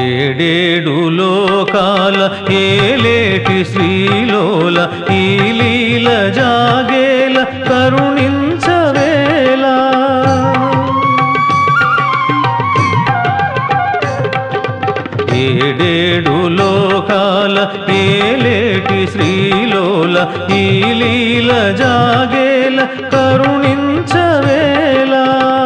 ఏడేడు లోకాల ఏలేటి శ్రీలోల ఈ లీల జాగేల కరుణించవేలా. ఏడేడు లోకాల ఏలేటి శ్రీలోల ఈ లీల జాగేల కరుణించవేలా.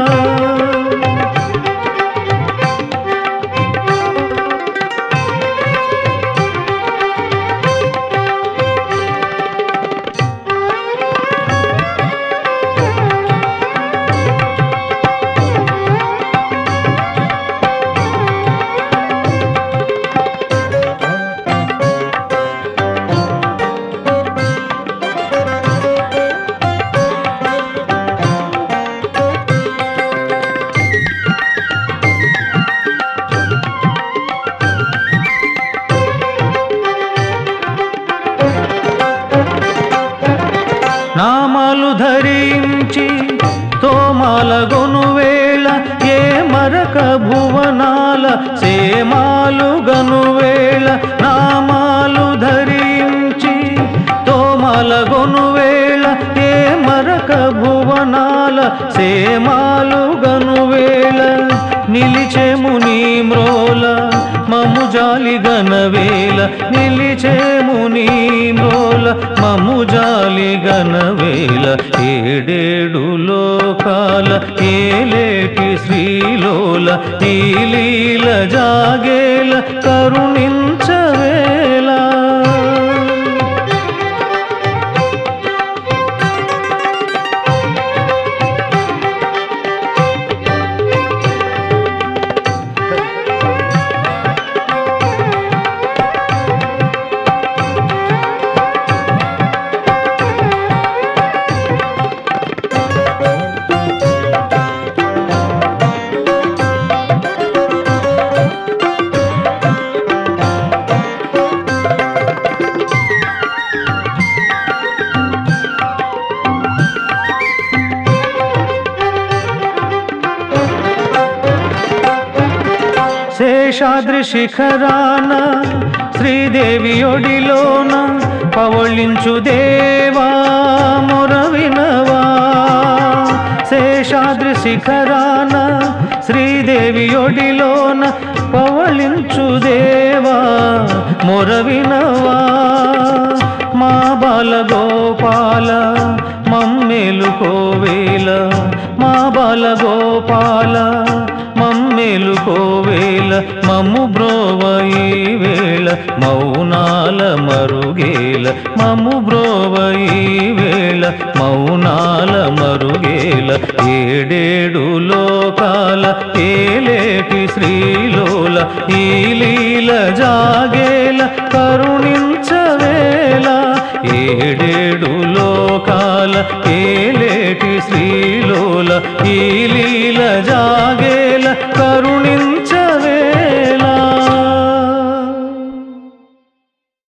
నామాలు ధరించి తోమాల గొనువేళ ఏ మరక భువనాల సేమాలు గనువేళ. నామాలు ధరించి తోమాల గొనువేళ ఏ మరక భువనాల సేమాలు గనువేళ. నిలిచేము నీ మ్రోల మము జాలి గనవేల. నిలిచేము నీ మ్రోల మము జాలి గనవేల. ఏడేడు లోకాల ఏలేటి శ్రీలోల ఈ లీల జాగేల కరుణించవేలా. శేషాద్రి శిఖరాన శ్రీదేవి ఒడిలోన పవళించు దేవా మొరవినవా. శేషాద్రి శిఖరాన శ్రీదేవి ఒడిలోన పవళించు దేవా మొరవినవా. మా బాలగోపాల మమ్మేలుకోవేల. మా బాలగోపాల మమ్మేలుకోవేల. మమ్ము బ్రోవయి వేళ మౌనాల మరుగేల. మమ్ము బ్రోవయి వేళ మౌనాల మరుగేల. ఏడేడు లోకాల ఏలేటి శ్రీలోల ఈ లీల జాగేల కరుణించవేలా. ఏడేడు లోకాల ఏలేటి శ్రీలోల ఈ లీల జాగేల కరుణ